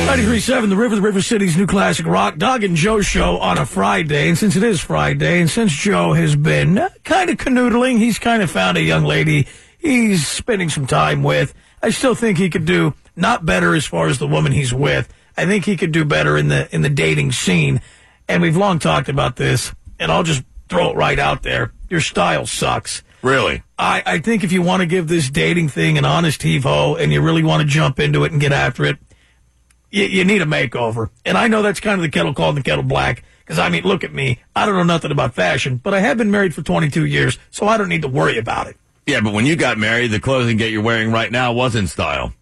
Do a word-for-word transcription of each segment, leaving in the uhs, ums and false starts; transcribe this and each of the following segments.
ninety-three point seven, The River, the River City's new classic rock. Doug and Joe show on a Friday. And since it is Friday, and since Joe has been kind of canoodling, he's kind of found a young lady he's spending some time with. I still think he could do not better as far as the woman he's with. I think he could do better in the in the dating scene. And we've long talked about this, and I'll just throw it right out there. Your style sucks. Really? I, I think if you want to give this dating thing an honest heave-ho and you really want to jump into it and get after it, you, you need a makeover. And I know that's kind of the kettle called the kettle black, because, I mean, look at me. I don't know nothing about fashion, but I have been married for twenty-two years, so I don't need to worry about it. Yeah, but when you got married, the clothing get you're wearing right now was in style.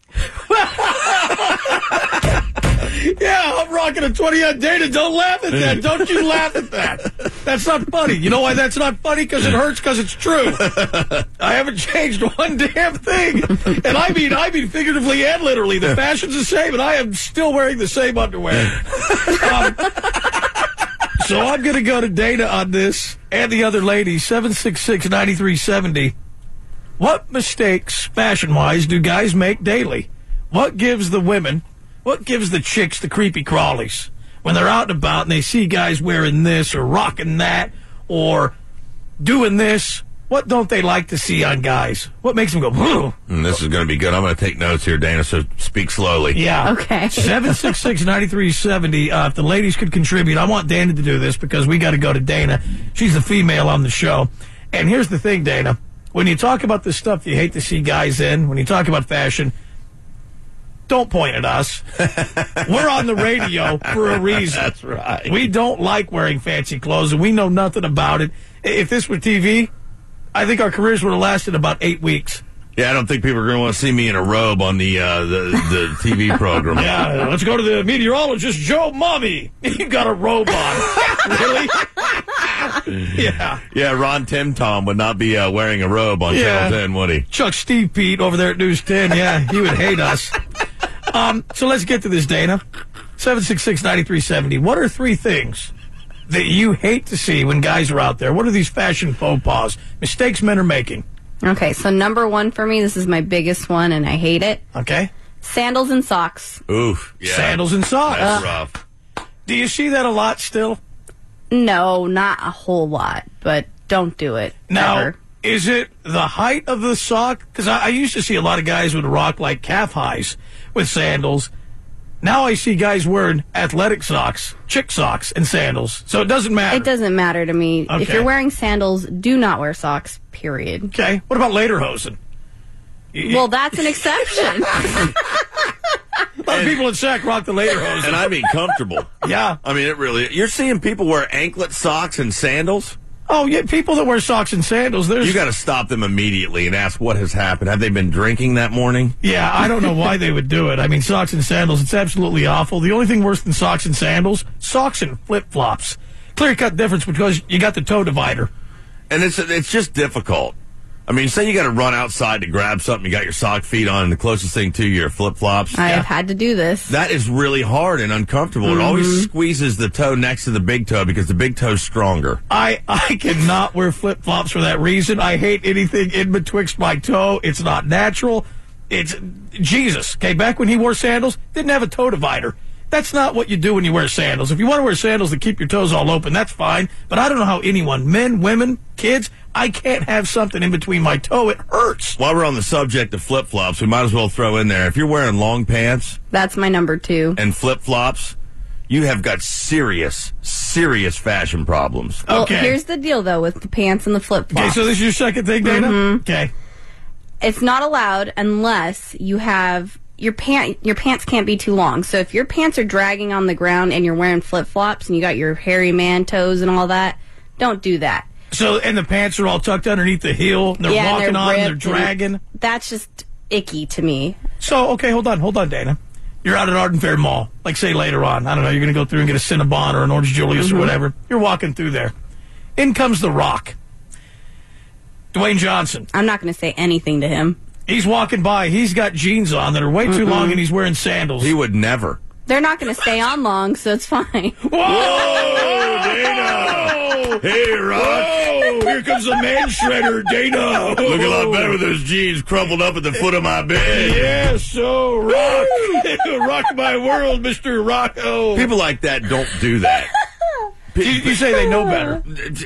Yeah, I'm rocking a twenty-odd Dana. Don't laugh at that. Don't you laugh at that. That's not funny. You know why that's not funny? Because it hurts, because it's true. I haven't changed one damn thing. And I mean, I mean figuratively and literally. The fashion's the same, and I am still wearing the same underwear. Um, so I'm going to go to Dana on this and the other lady, seven six six, nine three seven zero. What mistakes, fashion-wise, do guys make daily? What gives the women... What gives the chicks the creepy crawlies when they're out and about and they see guys wearing this or rocking that or doing this? What don't they like to see on guys? What makes them go, whoa? Mm, this is going to be good. I'm going to take notes here, Dana, so speak slowly. Yeah. Okay. seven six six, nine three seven zero. Uh, if the ladies could contribute, I want Dana to do this because we got to go to Dana. She's the female on the show. And here's the thing, Dana. When you talk about the stuff you hate to see guys in, when you talk about fashion, don't point at us. We're on the radio for a reason. That's right. We don't like wearing fancy clothes, and we know nothing about it. If this were T V, I think our careers would have lasted about eight weeks. Yeah, I don't think people are going to want to see me in a robe on the uh, the, the T V program. Yeah, let's go to the meteorologist, Joe Mommy. You got a robe on. Really? Yeah. Yeah, Ron Tim Tom would not be uh, wearing a robe on Yeah. Channel ten, would he? Chuck Steve Pete over there at News ten, yeah, he would hate us. Um, so let's get to this, Dana. seven six six, nine three seven zero. What are three things that you hate to see when guys are out there? What are these fashion faux pas, mistakes men are making? Okay, so number one for me, this is my biggest one, and I hate it. Okay. Sandals and socks. Oof. Yeah. Sandals and socks. That's Uh, rough. Do you see that a lot still? No, not a whole lot, but don't do it. Now, ever. is it the height of the sock? Because I, I used to see a lot of guys would rock like calf highs with sandals. Now I see guys wearing athletic socks, chick socks, and sandals. So it doesn't matter. It doesn't matter to me. Okay. If you're wearing sandals, do not wear socks, period. Okay. What about lederhosen? Y- Well, that's an exception. A lot of people in Sac rock the lederhosen. And I mean comfortable. Yeah. I mean, it really... You're seeing people wear anklet socks and sandals? Oh, yeah, people that wear socks and sandals, there's... You got to stop them immediately and ask what has happened. Have they been drinking that morning? Yeah, I don't know why they would do it. I mean, socks and sandals, it's absolutely awful. The only thing worse than socks and sandals, socks and flip-flops. Clear-cut difference because you got the toe divider. And it's it's just difficult. I mean, say you got to run outside to grab something, you got your sock feet on, and the closest thing to you are flip-flops. I have had to do this. That is really hard and uncomfortable. Mm-hmm. It always squeezes the toe next to the big toe because the big toe's stronger. I, I cannot wear flip-flops for that reason. I hate anything in betwixt my toe. It's not natural. It's Jesus. Okay, back when he wore sandals, didn't have a toe divider. That's not what you do when you wear sandals. If you want to wear sandals that keep your toes all open, that's fine. But I don't know how anyone, men, women, kids, I can't have something in between my toe. It hurts. While we're on the subject of flip-flops, we might as well throw in there, if you're wearing long pants That's my number two. and flip-flops, you have got serious, serious fashion problems. Well, Okay. here's the deal, though, with the pants and the flip-flops. Okay, so this is your second thing, Dana? Mm-hmm. Okay. It's not allowed unless you have... Your pant, your pants can't be too long. So if your pants are dragging on the ground and you're wearing flip-flops and you got your hairy man toes and all that, don't do that. So, and the pants are all tucked underneath the heel. And they're yeah, walking and they're on, and they're ripped and dragging. That's just icky to me. So, okay, hold on, hold on, Dana. You're out at Arden Fair Mall. Like, say, later on. I don't know, you're going to go through and get a Cinnabon or an Orange Julius Mm-hmm. or whatever. You're walking through there. In comes The Rock. Dwayne Johnson. I'm not going to say anything to him. He's walking by. He's got jeans on that are way too long, and he's wearing sandals. He would never. They're not going to stay on long, so it's fine. Whoa, Dana! Whoa! Hey, Rock. Oh, here comes the man shredder, Dana. Look a lot better with those jeans crumpled up at the foot of my bed. Yeah, so rock. Rock my world, Mister Rocco. People like that don't do that. You, you say they know better.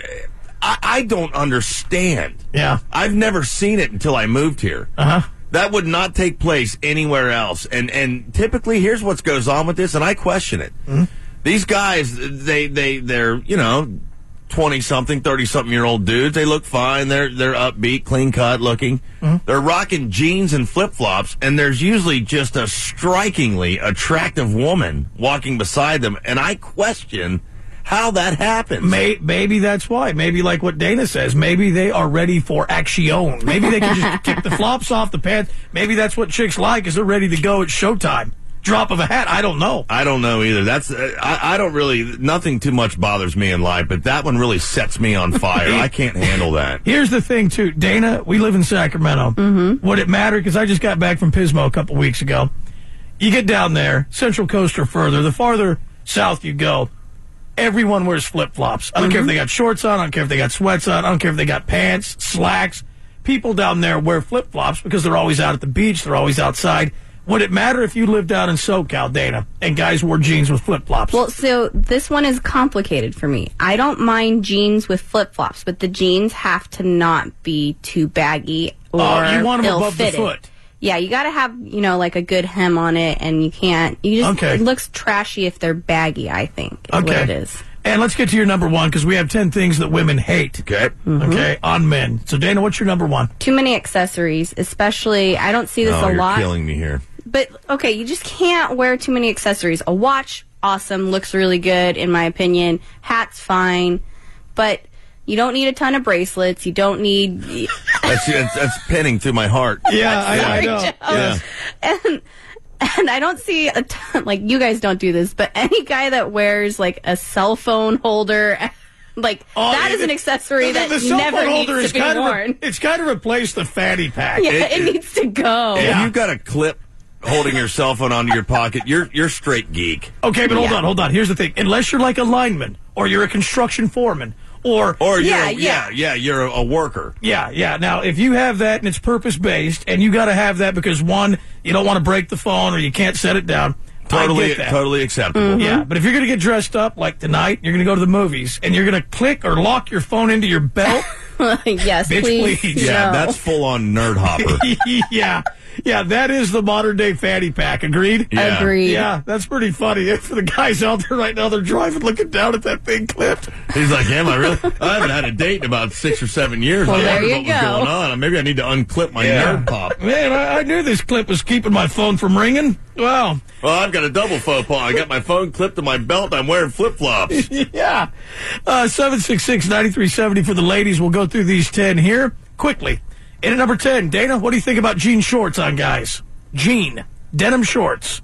I, I don't understand. Yeah. I've never seen it until I moved here. Uh-huh. That would not take place anywhere else. And and typically, here's what goes on with this, and I question it. Mm-hmm. These guys, they, they, they're, you know, twenty-something, thirty-something-year-old dudes. They look fine. They're they're upbeat, clean-cut looking. Mm-hmm. They're rocking jeans and flip-flops, and there's usually just a strikingly attractive woman walking beside them, and I question how that happens. May, maybe that's why. Maybe like what Dana says. Maybe they are ready for action. Maybe they can just kick the flops off the pants. Maybe that's what chicks like, is they're ready to go at showtime. Drop of a hat. I don't know. I don't know either. That's uh, I, I don't really, nothing too much bothers me in life, but that one really sets me on fire. I can't handle that. Here's the thing, too. Dana, we live in Sacramento. Mm-hmm. Would it matter? Because I just got back from Pismo a couple weeks ago. You get down there, Central Coast or further, the farther south you go, everyone wears flip-flops. I don't mm-hmm. care if they got shorts on. I don't care if they got sweats on. I don't care if they got pants, slacks. People down there wear flip-flops because they're always out at the beach. They're always outside. Would it matter if you lived down in SoCal, Dana, and guys wore jeans with flip-flops? Well, so this one is complicated for me. I don't mind jeans with flip-flops, but the jeans have to not be too baggy or Oh, you want them above the ill-fitted. foot. Yeah, you got to have, you know, like a good hem on it, and you can't, you just, Okay. it looks trashy if they're baggy, I think, is Okay. what it is. And let's get to your number one, because we have ten things that women hate. Okay. Mm-hmm. Okay, on men. So, Dana, what's your number one? Too many accessories, especially, I don't see this Oh, a you're lot. killing me here. But, okay, you just can't wear too many accessories. A watch, awesome, looks really good, in my opinion. Hat's fine. But you don't need a ton of bracelets. You don't need... That's, that's, that's pinning through my heart. Yeah, I, I Sorry, know. Joe. Yeah. And, and I don't see a ton... Like, you guys don't do this, but any guy that wears, like, a cell phone holder... Like, Oh, that it- is an accessory the, that the cell never phone holder needs is to be kind worn. of re- it's kind of replaced the fanny pack. Yeah, It- it, it- needs to go. If Yeah. you've got a clip holding your cell phone onto your pocket, you're you're straight geek. Okay, but hold Yeah. on, hold on. Here's the thing. Unless you're like a lineman, or you're a construction foreman, or... Or you're Yeah, a, yeah, yeah. yeah, you're a, a worker. Yeah, yeah. Now, if you have that and it's purpose-based, and you got to have that because, one, you don't want to break the phone or you can't set it down, I Totally, get that. totally acceptable. Yeah, but if you're going to get dressed up like tonight, you're going to go to the movies, and you're going to click or lock your phone into your belt. Yes, Bitch, please. please. Yeah, no. that's full on nerd hopper. yeah, yeah, that is the modern day fanny pack. Agreed? Yeah. Agreed. Yeah, that's pretty funny. For the guys out there right now, they're driving, looking down at that thing clipped. He's like, am I really? I haven't had a date in about six or seven years. Well, I there wonder you what was go. going on. Maybe I need to unclip my nerd pop. Man, I, I knew this clip was keeping my phone from ringing. Wow. Well, I've got a double faux pas. I got my phone clipped to my belt. I'm wearing flip flops. Yeah. Uh, seven six six, nine three seven zero for the ladies. We'll go through these ten here quickly. In at number ten, Dana, what do you think about jean shorts on guys? Jean. Denim shorts.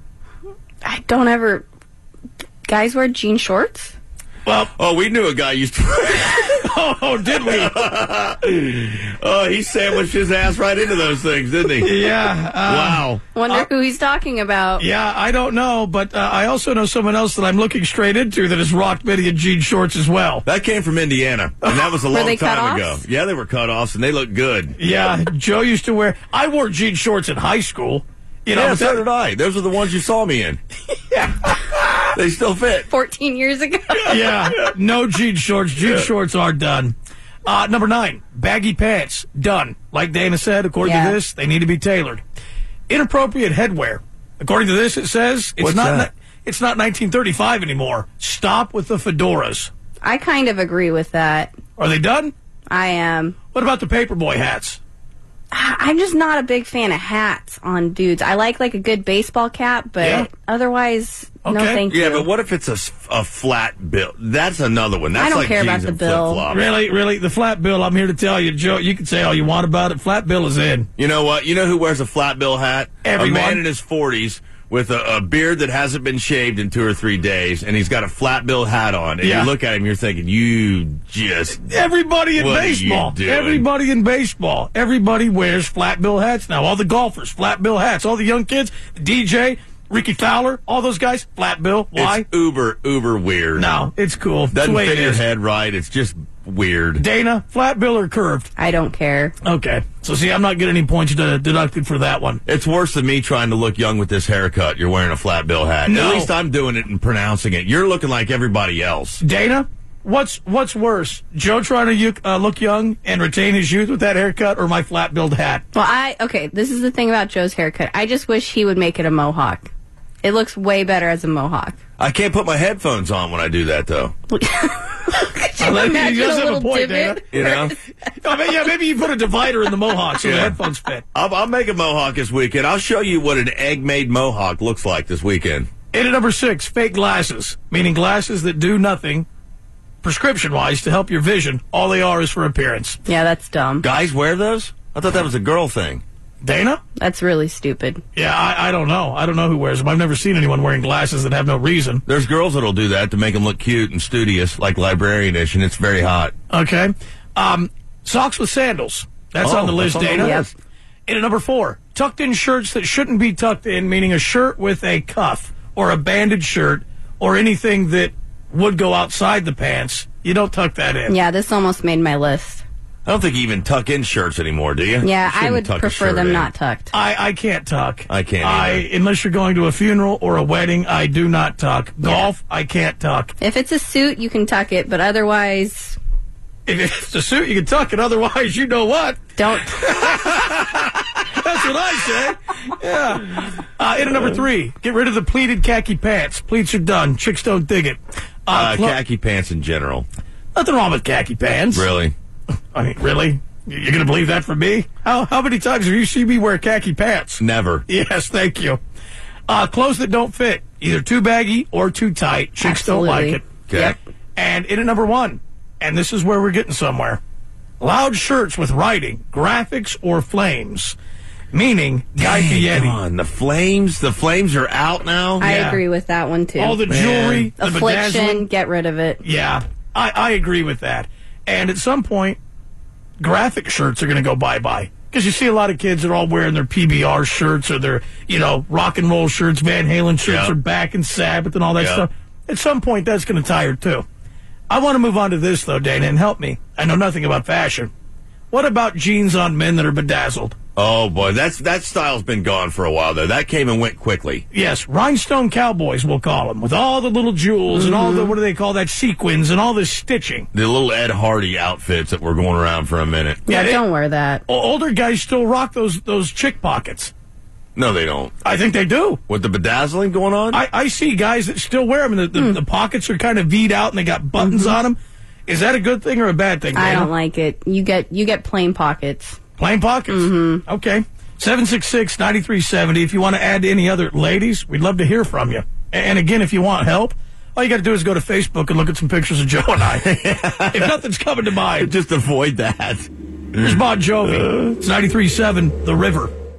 I don't ever... Guys wear jean shorts? Well, Oh, we knew a guy used to. oh, did we? Oh, he sandwiched his ass right into those things, didn't he? Yeah. Uh, Wow. Wonder Uh, who he's talking about. Yeah, I don't know, but uh, I also know someone else that I'm looking straight into that has rocked many in jean shorts as well. That came from Indiana, and that was a Were long they time ago. cutoffs? Yeah, they were cutoffs, and they looked good. Yeah, Joe used to wear... I wore jean shorts in high school. You know, Yeah, but so that- did I. Those are the ones you saw me in. They still fit. fourteen years ago. yeah, no jean shorts. Jean shorts are done. Uh, number nine, baggy pants. Done. Like Dana said, according Yeah. to this, they need to be tailored. Inappropriate headwear. According to this, it says it's What's not that? ni- it's not nineteen thirty-five anymore. Stop with the fedoras. I kind of agree with that. Are they done? I am. What about the paperboy hats? I- I'm just not a big fan of hats on dudes. I like like a good baseball cap, but Yeah. otherwise, no Okay. thank Yeah, you. but what if it's a, s- a flat bill? That's another one. That's I don't like care about jeans the and bill. flip-flops. Really, really, the flat bill. I'm here to tell you, Joe. You can say all you want about it. Flat bill is in. You know what? You know who wears a flat bill hat? Everyone. A man in his forties with a, a beard that hasn't been shaved in two or three days, and he's got a flat bill hat on. And Yeah. you look at him, you're thinking, you just... Everybody in What are you baseball. doing? Everybody in baseball. Everybody wears flat bill hats now. All the golfers, flat bill hats. All the young kids, the D J, Ricky Fowler, all those guys, flat bill. Why? It's uber, uber weird. No, it's cool. It's Doesn't the way fit it your is. head right. It's just weird. Dana, flat bill or curved? I don't care. Okay. So, see, I'm not getting any points de- deducted for that one. It's worse than me trying to look young with this haircut. You're wearing a flat bill hat. No. At least I'm doing it and pronouncing it. You're looking like everybody else. Dana, what's what's worse? Joe trying to uh, look young and retain his youth with that haircut, or my flat-billed hat? Well, I, okay, this is the thing about Joe's haircut. I just wish he would make it a mohawk. It looks way better as a mohawk. I can't put my headphones on when I do that, though. I like- Imagine he does a have a little point, divot. You know? Oh, but yeah, maybe you put a divider in the mohawk so the Yeah. headphones fit. I'll, I'll make a mohawk this weekend. I'll show you what an egg-made mohawk looks like this weekend. In at number six, fake glasses, meaning glasses that do nothing, prescription-wise, to help your vision. All they are is for appearance. Yeah, that's dumb. Guys wear those? I thought that was a girl thing. Dana? That's really stupid. Yeah, I, I don't know. I don't know who wears them. I've never seen anyone wearing glasses that have no reason. There's girls that'll do that to make them look cute and studious, like librarianish, and it's very hot. Okay. Um, socks with sandals. That's Oh, on the list, that's on the Dana. list. In at number four, tucked in shirts that shouldn't be tucked in, meaning a shirt with a cuff or a banded shirt or anything that would go outside the pants. You don't tuck that in. Yeah, this almost made my list. I don't think you even tuck in shirts anymore, do you? Yeah, You I shouldn't would tuck a prefer shirt them in. not tucked. I, I can't tuck. I can't I either. unless you're going to a funeral or a wedding, I do not tuck. Golf, I can't tuck. If it's a suit, you can tuck it, but otherwise, If it's a suit, you can tuck it. Otherwise, you know what? don't. That's what I say. Yeah. Uh, in at number three, get rid of the pleated khaki pants. Pleats are done. Chicks don't dig it. Uh, Uh, clo- khaki pants in general. Nothing wrong with khaki pants. Really? I mean, really? You're going to believe that from me? How how many times have you seen me wear khaki pants? Never. Yes, thank you. Uh, clothes that don't fit, either too baggy or too tight. Chicks don't like Absolutely. it. Okay. Yep. And in at number one, and this is where we're getting somewhere, loud shirts with writing, graphics, or flames. Meaning, Guy Come Fieri. on, the flames, the flames are out now. I Yeah. agree with that one, too. All the Man. jewelry, the Affliction, bedazzling. get rid of it. Yeah, I, I agree with that. And at some point, graphic shirts are going to go bye-bye. Because you see a lot of kids that are all wearing their P B R shirts or their, you know, rock and roll shirts, Van Halen shirts, Yeah. or back and Sabbath and all that Yeah. stuff. At some point, that's going to tire, too. I want to move on to this, though, Dana, and help me. I know nothing about fashion. What about jeans on men that are bedazzled? Oh boy, that's that style's been gone for a while though. That came and went quickly. Yes, rhinestone cowboys, we'll call them, with all the little jewels and all the, what do they call that, sequins and all this stitching. The little Ed Hardy outfits that were going around for a minute. Yeah, they- don't wear that. O- Older guys still rock those those chick pockets. No, they don't. I think they do. With the bedazzling going on? I, I see guys that still wear them, and the, the, the pockets are kind of V'd out, and they got buttons on them. Is that a good thing or a bad thing? I Dana? don't like it. You get you get plain pockets. Plain pockets? Mm-hmm. Okay. seven six six, nine three seven zero. If you want to add any other ladies, we'd love to hear from you. And again, if you want help, all you got to do is go to Facebook and look at some pictures of Joe and I. If nothing's coming to mind, Just avoid that. here's Bon Jovi. It's ninety-three point seven The River.